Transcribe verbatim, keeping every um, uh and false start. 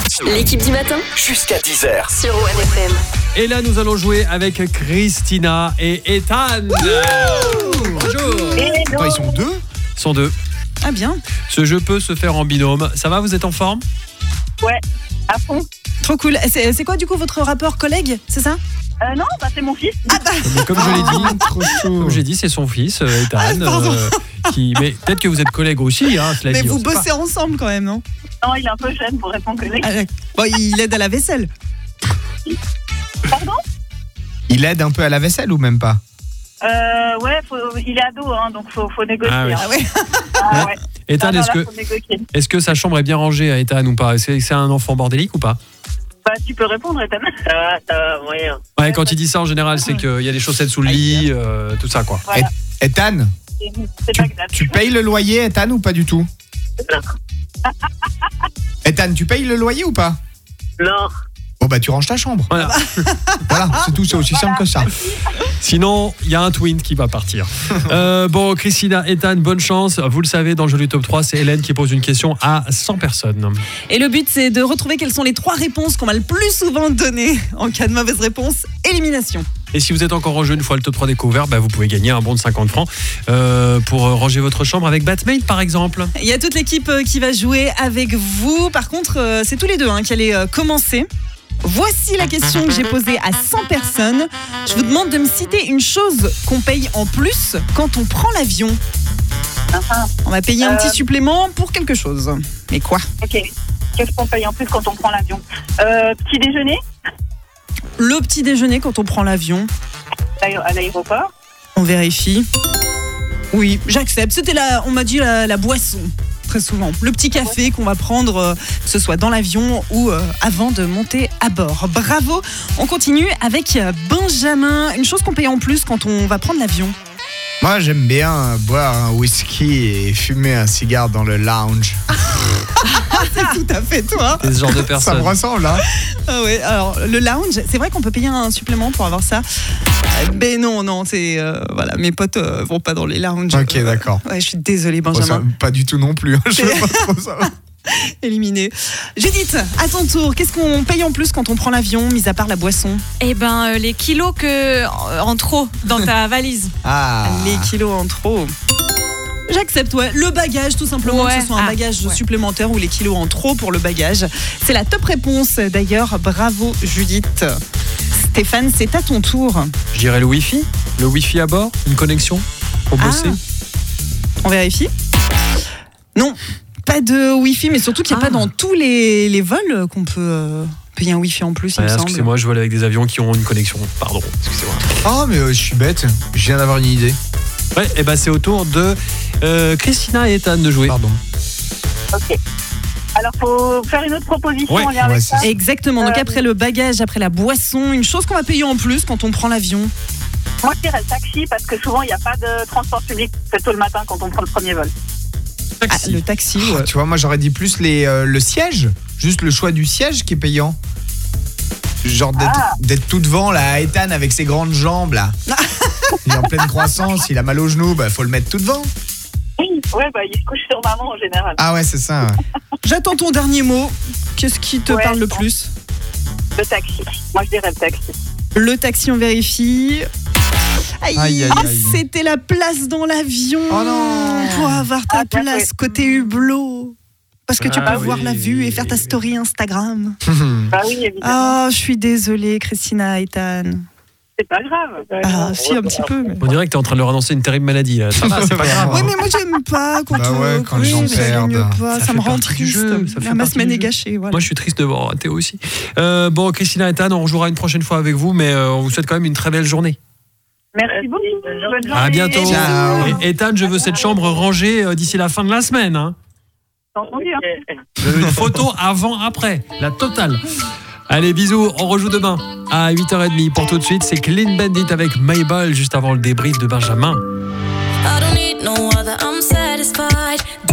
L'équipe du matin Jusqu'à dix heures sur O N F M. Et là, nous allons jouer avec Christina et Ethan. Bonjour. Attends, ils sont deux Ils sont deux. Ah bien. Ce jeu peut se faire en binôme. Ça va, vous êtes en forme? Ouais, à fond. Trop cool. C'est, c'est quoi du coup votre rappeur collègue, c'est ça? Euh, non, bah, c'est mon fils. Ah bah. Mais comme je l'ai dit, Trop chaud. comme j'ai dit, c'est son fils, euh, Ethan. Ah, pardon. euh, qui... Mais peut-être que vous êtes collègues aussi, hein, cela Mais dit, on vous sait pas. bossez ensemble quand même, non? Non, il est un peu jeune pour être mon collègue. Ah, bon, il aide à la vaisselle. Pardon? Il aide un peu à la vaisselle ou même pas? Euh, ouais, faut, il est ado, hein, donc faut, faut négocier. Ah oui. hein. Ah ouais. Ah, ouais. Ethan, Ah, non, est-ce là, que, faut négocier. est-ce que sa chambre est bien rangée à Ethan ou pas? C'est, c'est un enfant bordélique ou pas? Bah, tu peux répondre, Ethan. Ça va, ça va, moyen. Ouais, quand il dit ça, en général, c'est qu'il y a des chaussettes sous le lit, euh, tout ça, quoi. Voilà. Et- Ethan, C'est, c'est tu, Bagdad. tu payes le loyer, Ethan, ou pas du tout? Non. Ethan, tu payes le loyer ou pas? Non. Bon bah tu ranges ta chambre. Voilà. Voilà, c'est tout, c'est aussi simple que ça. Sinon, il y a un twin qui va partir. Euh, bon, Christina, Ethan, bonne chance. Vous le savez, dans le jeu du top trois, c'est Hélène qui pose une question à cent personnes. Et le but, c'est de retrouver quelles sont les trois réponses qu'on m'a le plus souvent données. En cas de mauvaise réponse, élimination. Et si vous êtes encore en jeu une fois le top trois découvert, bah, vous pouvez gagner un bon de cinquante francs euh, pour ranger votre chambre avec Batmate, par exemple. Il y a toute l'équipe euh, qui va jouer avec vous. Par contre, euh, c'est tous les deux hein, qui allez euh, commencer. Voici la question que j'ai posée à cent personnes. Je vous demande de me citer une chose qu'on paye en plus quand on prend l'avion. Ah, On va payer un Euh. petit supplément pour quelque chose. Mais quoi? ok. Qu'est-ce qu'on paye en plus quand on prend l'avion? euh, Petit déjeuner Le petit déjeuner quand on prend l'avion. d'aé- à l'aéroport. On vérifie. Oui, j'accepte. C'était la, on m'a dit la, la boisson. Très souvent. Le petit café qu'on va prendre, euh, que ce soit dans l'avion ou euh, avant de monter à bord. Bravo. On continue avec euh, Benjamin. Une chose qu'on paye en plus quand on va prendre l'avion. Moi j'aime bien euh, boire un whisky et fumer un cigare dans le lounge. C'est tout à fait toi. C'est ce genre de Ça me personne. ressemble hein. Ah ouais, alors le lounge, c'est vrai qu'on peut payer un supplément pour avoir ça. Euh, mais non, non, c'est euh, voilà, mes potes euh, vont pas dans les lounges. Ok, Euh, d'accord. Ouais, je suis désolée Bon, ça, Benjamin. pas du tout non plus, hein. Je veux pas trop ça. Éliminé. Judith, à ton tour, qu'est-ce qu'on paye en plus quand on prend l'avion, mis à part la boisson? Eh ben, euh, les kilos que euh, en trop dans ta valise. Ah. Les kilos en trop. J'accepte, ouais. Le bagage, tout simplement, Ouais. que ce soit un Ah, bagage ouais. supplémentaire ou les kilos en trop pour le bagage. C'est la top réponse, d'ailleurs. Bravo, Judith. Stéphane, c'est à ton tour. Je dirais le Wi-Fi. Le Wi-Fi à bord, une connexion pour Ah. bosser. On vérifie? Non, pas de Wi-Fi, mais surtout qu'il n'y a Ah. pas dans tous les, les vols qu'on peut euh, payer un Wi-Fi en plus, il Ouais, me semble. excusez-moi, je vole avec des avions qui ont une connexion. Pardon, excusez-moi. Oh mais euh, je suis bête, je viens d'avoir une idée. Ouais, et ben c'est au tour de euh, Christina et Ethan de jouer. Pardon. Ok. Alors, faut faire une autre proposition Ouais, en lien avec ouais, ça. c'est- Exactement. Donc Euh, après le bagage, après la boisson, une chose qu'on va payer en plus quand on prend l'avion. Moi, je dirais le taxi parce que souvent, il n'y a pas de transport public. C'est tôt le matin quand on prend le premier vol. Ah, Taxi. le taxi. Ah, ouais. tu vois, moi j'aurais dit plus les, euh, le siège, juste le choix du siège qui est payant. Genre d'être, Ah. d'être tout devant là, Ethan avec ses grandes jambes là. Il est en pleine croissance, il a mal aux genoux, bah faut le mettre tout devant. Ouais, bah, il se couche sur maman en général. Ah ouais, c'est ça. Ouais. J'attends ton dernier mot. Qu'est-ce qui te Ouais, parle le bon. plus? Le taxi. Moi, je dirais le taxi. Le taxi, on vérifie. Aïe, Aïe, aïe, ah, aïe. c'était la place dans l'avion. Oh non. Pour avoir ta Ah, bien place joué. côté hublot. Parce que tu Ah peux voir oui. la vue et faire ta story Instagram. Bah oui, évidemment. Ah, je suis désolée, Christina, Ethan. C'est pas grave. Ah, si, un petit peu. mais- On dirait que t'es en train de leur annoncer une terrible maladie. Là. Ça va, c'est pas grave. Oui, mais moi, j'aime pas quand, Bah on- ouais, quand oui, les gens mais ça gagne perdent. pas, Ça ça, fait me rend partie du triste. jeu, ça fait Ma partie semaine du est jeu. gâchée. Voilà. Moi, je suis triste de voir Théo aussi. Euh, bon, Christina et Ethan, on jouera une prochaine fois avec vous, mais euh, on vous souhaite quand même une très belle journée. Merci beaucoup. Bonne journée. À bientôt. Ciao. Et Ethan, je veux cette chambre rangée euh, d'ici la fin de la semaine. Hein. Entendu, hein. Je veux une photo avant-après, la totale. Allez, bisous, on rejoue demain à huit heures trente. Pour tout de suite, c'est Clean Bandit avec Mabel, juste avant le débrief de Benjamin. I don't need no other, I'm satisfied.